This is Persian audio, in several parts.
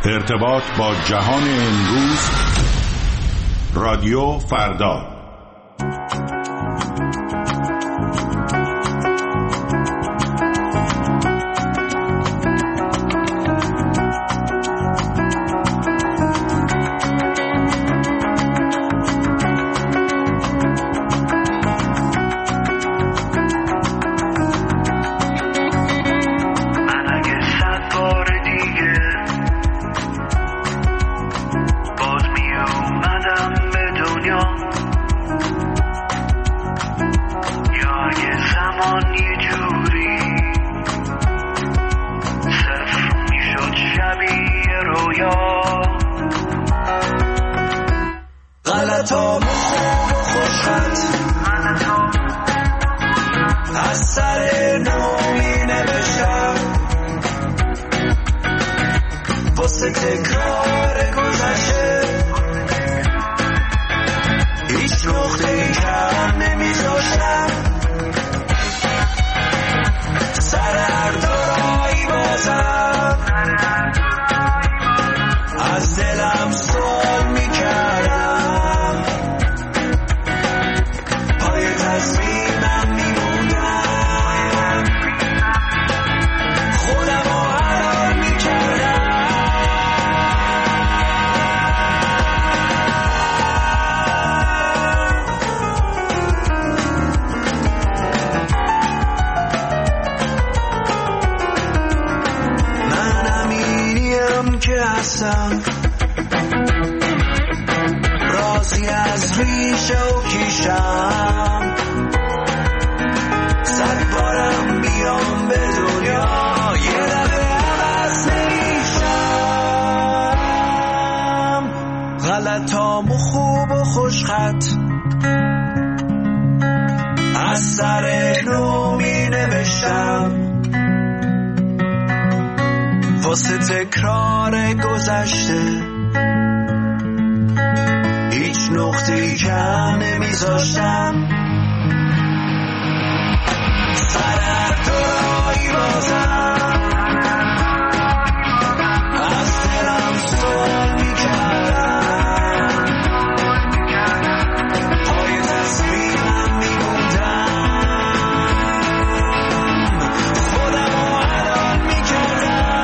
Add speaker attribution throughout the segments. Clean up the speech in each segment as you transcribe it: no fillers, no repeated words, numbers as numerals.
Speaker 1: ارتباط با جهان امروز. رادیو فردا.
Speaker 2: رازی از ریشه و کیشم، صد بارم بیام به دنیا یه لبه عوض نمیشم. غلطام و خوب و خوشخط از سر نو می نوشتم، واسه تکرار گذشته هیچ نقطه‌ای کم نمیذاشتم. سر هر دورایی بازم از دلم سوال میکردم، پای تصمیمم میموندم، خودم رو حلال میکردم.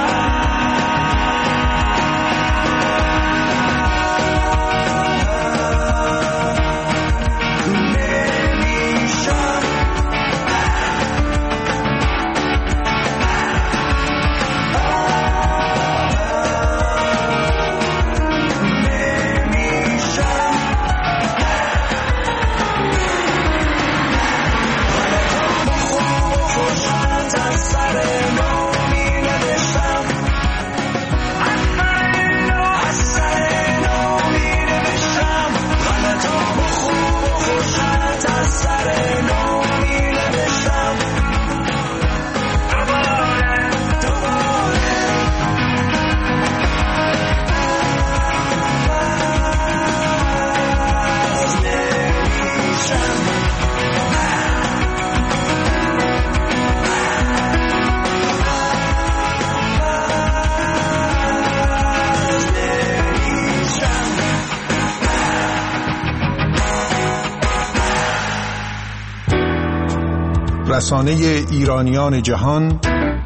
Speaker 3: رسانه ایرانیان جهان،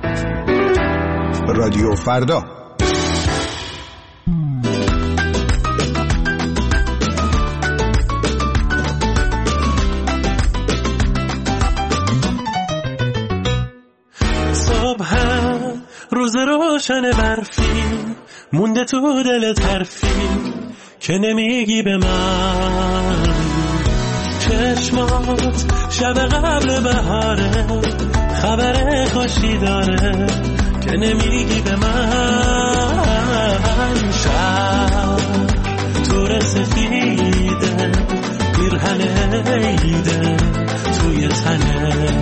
Speaker 3: رادیو فردا.
Speaker 4: صبح روز روشن برفی مونده تو دل طرفی که نمیگی به من. چشمات شب قبل بهاره خبر خوشی داره که نمیگی به من. شب تو سفیده پیرهن عیده توی تنه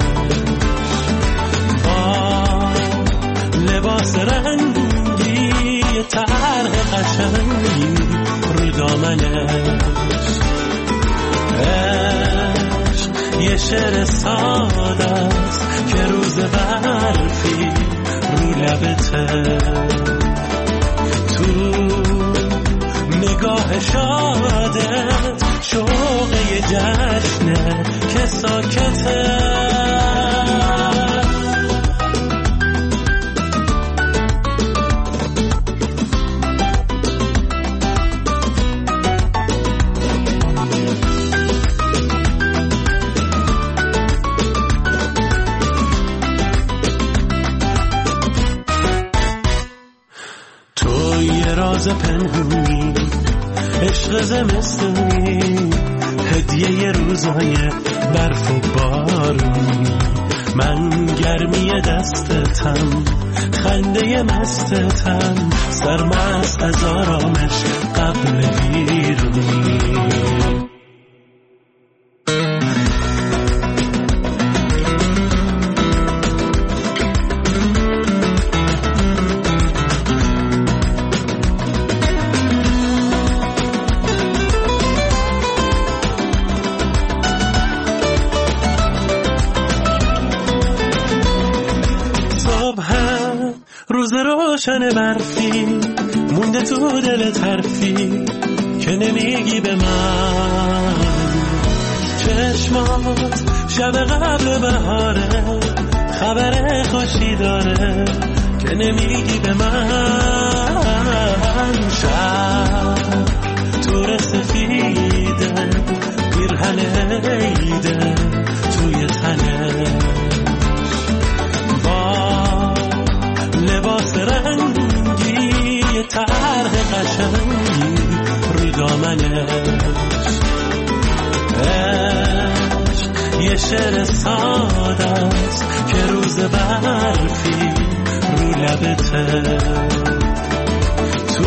Speaker 4: با لباس رنگی طرح قشنگی رو دامنش. یه شعر ساده است که روز برفی رو لبته تو جشنه که ساکته. راز پنهونی، عشق زمستونی، هدیه روزای برف و بارونی، من گرمی دستتم، خنده مستتم، سرمست از آرامش قبل بیرونی. روز روشن برفی مونده تو دل طرفی که نمیگی به من. چشمات شب قبل بهاره، خبر خوشی داره که نمیگی به من. شب تو سفیده، پیرهن عیده توی تنه، لباس رنگی طرح قشنگی روی دامنش، عشق یه شعر ساده است که روز برفی رو لبته، تو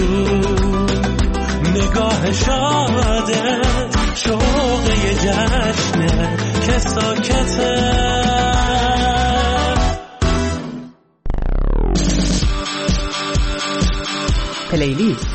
Speaker 4: نگاه شادت شوق یه جشنه که ساکته.
Speaker 5: پلیلیست.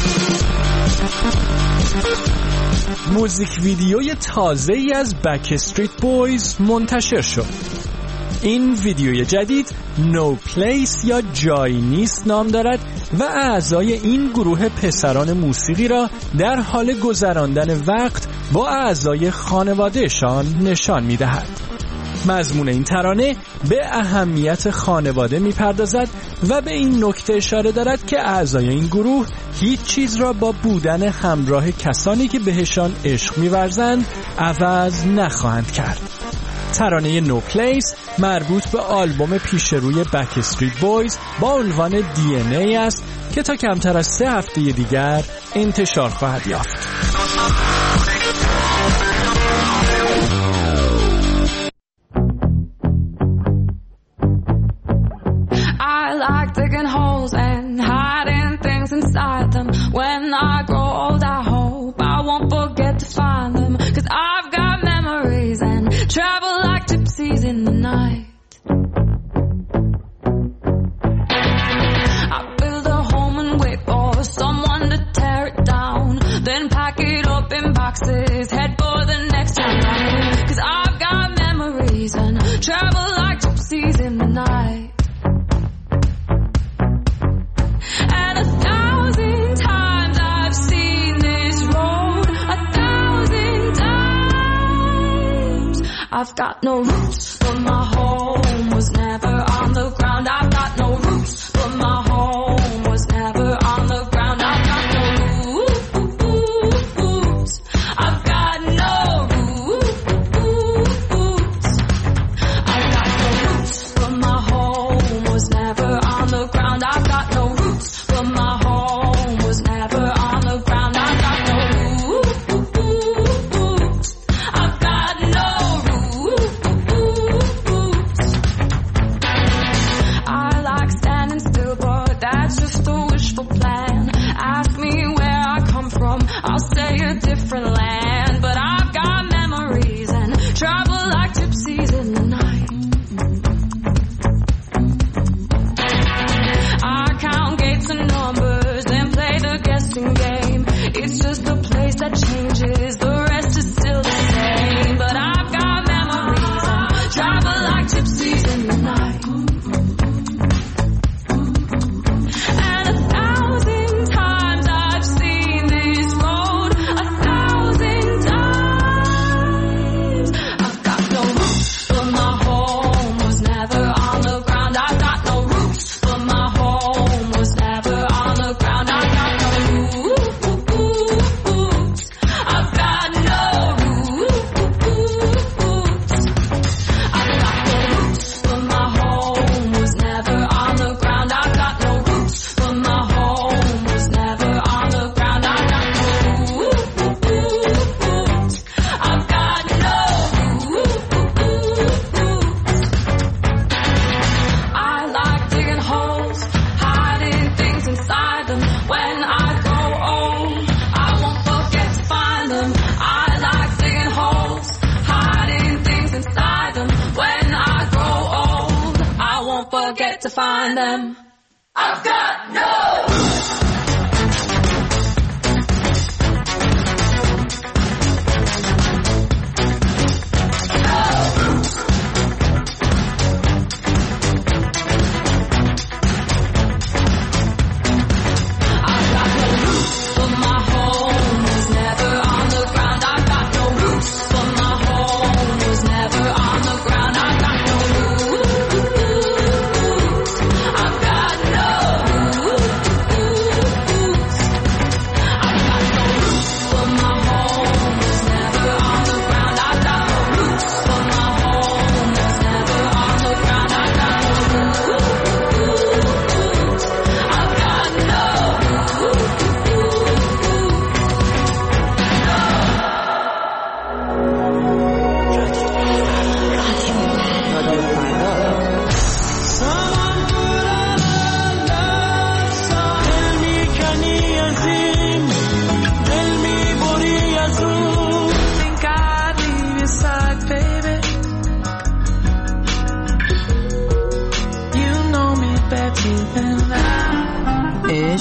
Speaker 5: موزیک ویدیوی تازه‌ای از بکستریت بویز منتشر شد. این ویدیوی جدید No Place یا جایی نیست نام دارد و اعضای این گروه پسران موسیقی را در حال گذراندن وقت با اعضای خانوادهشان نشان می‌دهد. مضمون این ترانه به اهمیت خانواده می‌پردازد و به این نکته اشاره دارد که اعضای این گروه هیچ چیز را با بودن همراه کسانی که بهشان عشق می‌ورزند عوض نخواهند کرد. ترانه No Place مربوط به آلبوم پیشروی بکستریت بویز با عنوان DNA است که تا کمتر از 3 هفته دیگر انتشار خواهد یافت.
Speaker 6: Like digging holes and hiding things inside them. When I grow old, I hope I won't forget to find them. 'Cause I've got memories and travel like gypsies in the night. I build a home and wait for someone to tear it down, then pack it up in boxes, head for the next town. 'Cause I've got memories and travel like gypsies in the night. I've got no roots, but my home was never on the ground. I've got no roots, but my home was never on the ground. I've got no roots. I've got no roots. I've got no roots, but my home was never on the ground. I've got no roots, but my home was never on the ground. I've got no roots. I've got no I'll say a different land, but I've got memories and travel like gypsies in the night. I count gates and numbers and play the guessing game. It's just a place that changes, the rest is still the same. But I've got memories and travel like gypsies in the night. And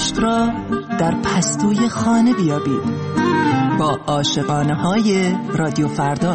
Speaker 7: عشق را در پستوی خانه بیابید با عاشقانه های رادیو فردا.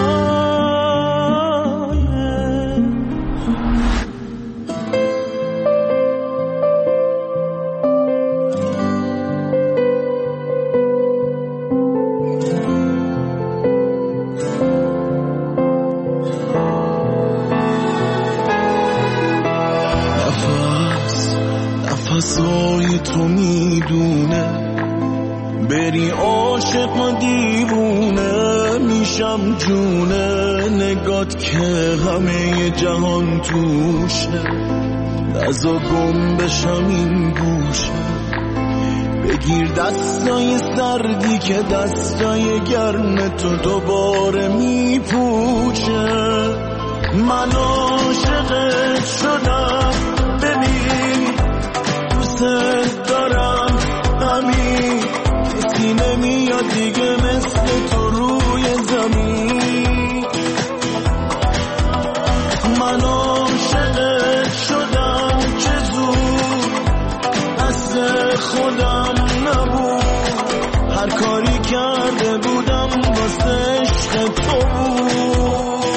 Speaker 8: نفسای تو میدونه بری عاشق و دیوونه میشم جونه نگات که همه جهان توشه نزا گم بشم این گوشه بگیر دستای سردی که دستای گرم تو دوباره میپوشه من عاشقت شدم ببین دوست دارم همین کسی نمیاد دیگه مثل تو روی زمین من عاشقت شدم چه زود دست خودم نبود هر کاری کرده بودم واسه عشق تو بود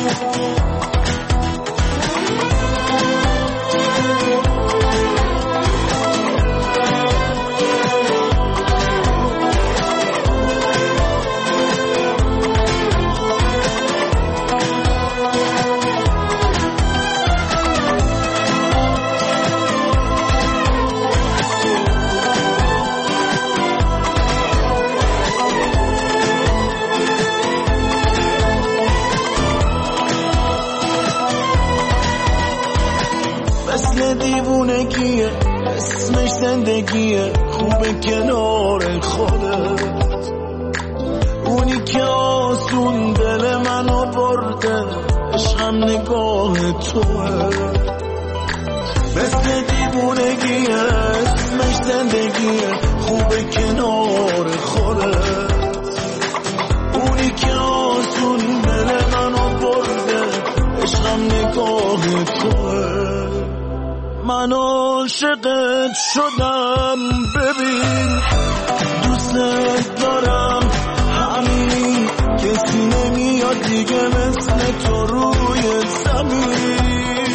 Speaker 8: دیوونگیه اسمش زندگیه خوبه کنار خودت اونی که آسون دل منو برده عشقم نگاه توه مثل دیوونگیه اسمش زندگیه خوبه کنار خودت اونی که آسون دل منو برده عشقم نگاه توه من عاشقت شدم ببین دوست دارم همین کسی نمیاد دیگه مثل تو روی زمین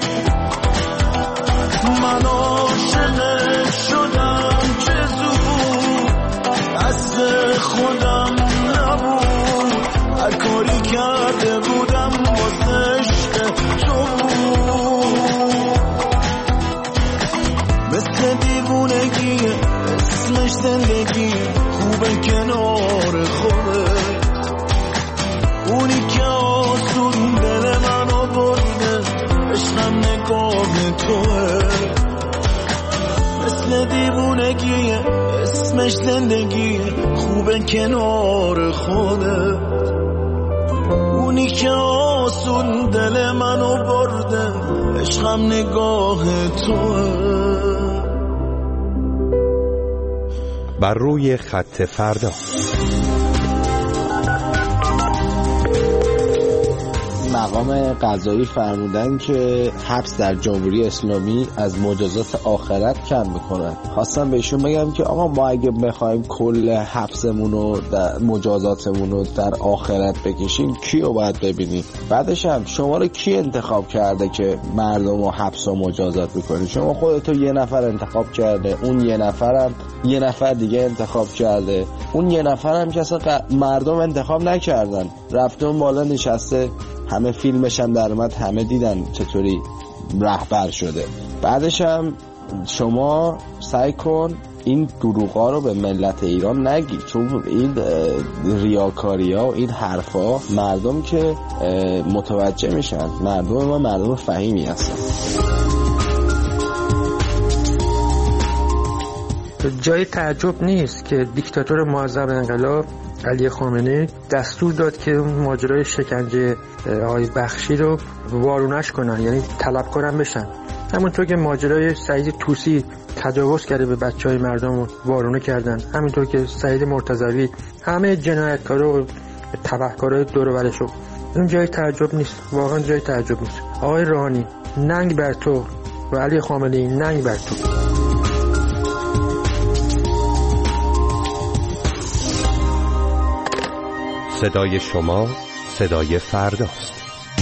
Speaker 8: من عاشقت شدم چه زود دست خودم نبود هر کاری کرده بودم واسه عشق تو مثل دیوونگیه اسمش زندگی خوبه کنار خودت اونی که آسون دل منو برده عشقم نگاه توه مثل دیوونگیه اسمش زندگی خوبه کنار خودت اونی که آسون دل منو برده عشقم نگاه توه
Speaker 9: بر روی خط فردا.
Speaker 10: مقام قضایی فرمودن که حبس در جمهوری اسلامی از مجازات آخرت کم میکنن. خواستم بهشون بگم که آقا ما اگه بخوایم کل حبسمون و مجازاتمون رو در آخرت بکشیم کیو باید ببینیم؟ بعدش هم شما رو کی انتخاب کرده که مردم رو حبس و مجازات میکنید؟ شما خودتو یه نفر انتخاب کرده، اون یه نفرم یه نفر دیگه انتخاب کرده، اون یه نفرم که اصلا مردم انتخاب نکردن، رفته اون بالا نشسته، همه فیلمش هم در اومد، همه دیدن چطوری رهبر شده. بعدش هم شما سعی کن این دروغا رو به ملت ایران نگی، چون این ریاکاری ها و این حرفا مردم که متوجه میشن، مردم ما مردم فهیمی هستن.
Speaker 11: جای تعجب نیست که دیکتاتور معظم انقلاب علی خامنه‌ای دستور داد که ماجرای شکنجه آقای بخشی رو وارونش کنن، یعنی طلبکارم بشن. همونطور که ماجرای سعید طوسی تجاوز کرده به بچهای مردم رو وارونه کردن، همینطور که سعید مرتضوی، همه جنایتکارا و تبهکارای دور و برش رو. این جای تعجب نیست، واقعا جای تعجب نیست. آقای روحانی ننگ بر تو و علی خامنه‌ای ننگ بر تو.
Speaker 9: صدای شما صدای فرداست.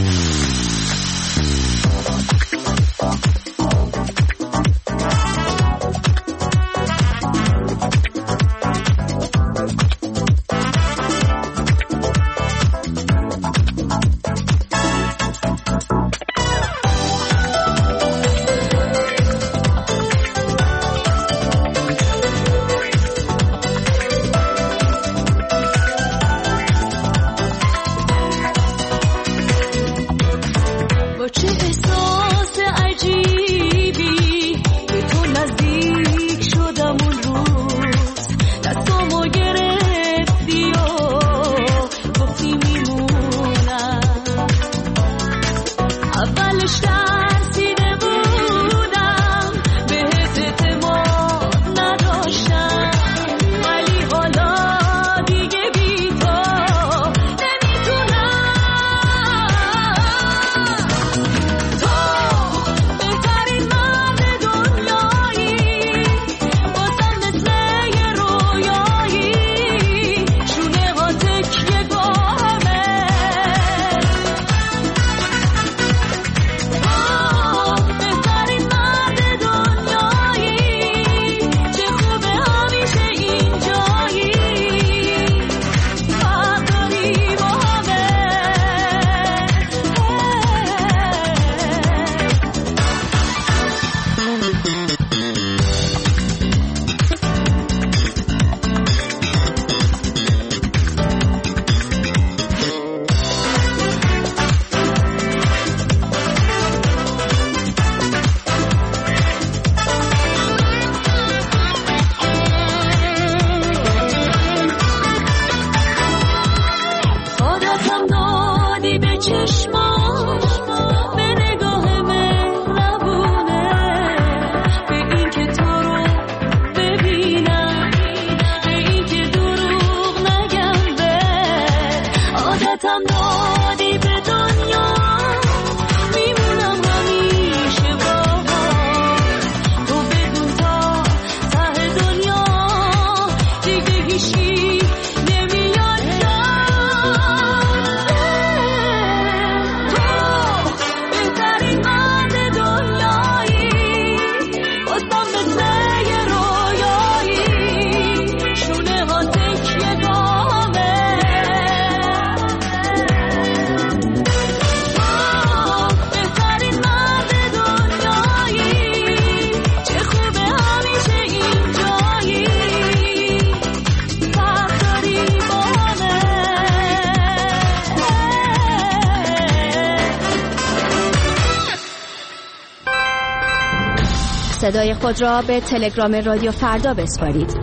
Speaker 12: صدای خود را به تلگرام رادیو فردا بسپارید.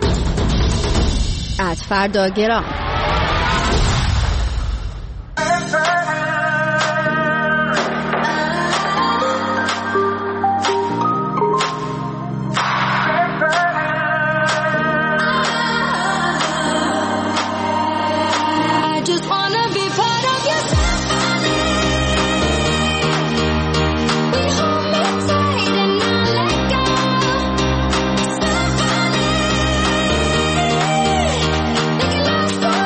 Speaker 12: @فرداگرام.
Speaker 6: Stop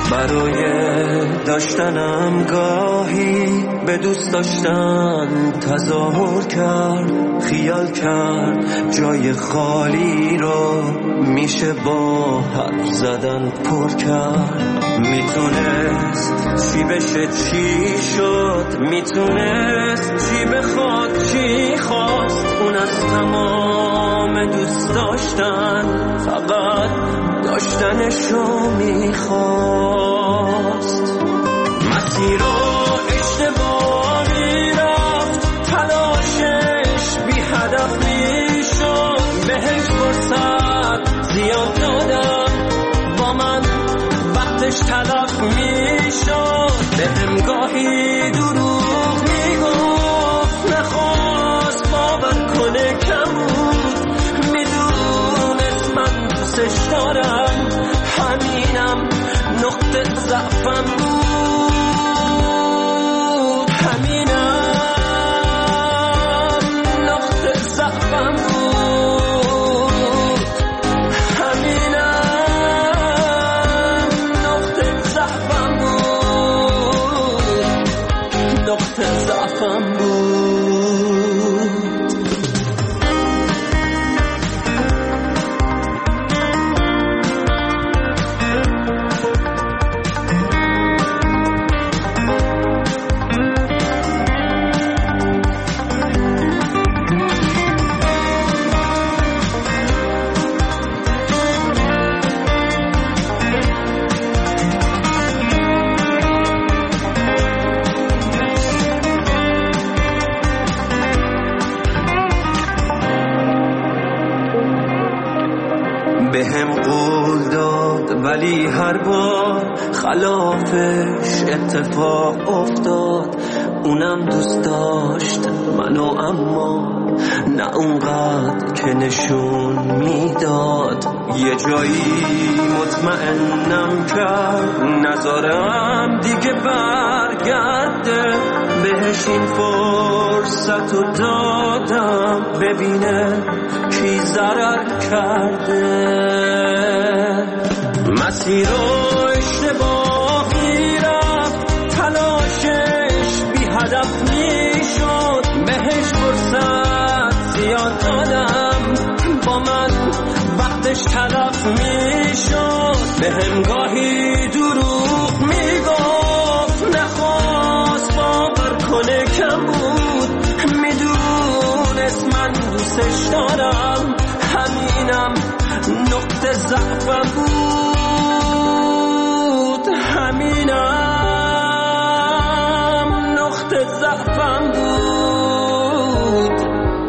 Speaker 13: برای داشتنم گاهی به دوست داشتن تظاهر کرد، خیال کرد جای خالی رو میشه با حرف زدن پر کرد. میتونست چی بشه چی شد، میتونست چی بخواد چی خواست. اون از تمام دوست داشتن فقط داشتنشو میخواست. مسیر رو اشتباهی رفت، تلاشش بی هدف میشد. بهش فرصت زیاد دادم، با من وقتش تلف میشد. بهم گاهی دروغ میگفت، نخواست باور کنه کم بود. میدونست من دوستش دارم، همینم نقطه ضعفم بود. همینم نقطه ضعفم بود. همینم نقطه ضعفم بود. نقطه ضعفم بود. بهم قول داد ولی هر بار خلافش اتفاق افتاد. اونم دوست داشت منو، اما نه اونقدر که نشون میداد. یه جایی مطمئنم کرد نذارم دیگه برگرده. بهش این فرصت رو دادم ببینه کی ضرر کرده. مسیر رو اشتباهی رفت، تلاشش بی هدف میشد. بهش فرصت زیاد دادم، با من وقتش تلف میشد. بهم گاهی دروغ میگفت، نخواست باور کنه کم بود. میدونست من دوستش دارم، همینم نقطه ضعفم بود. همینم نقطه ضعفم بود.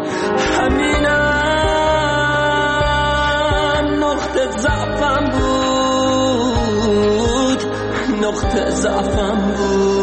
Speaker 13: همینم نقطه ضعفم بود. نقطه ضعفم بود.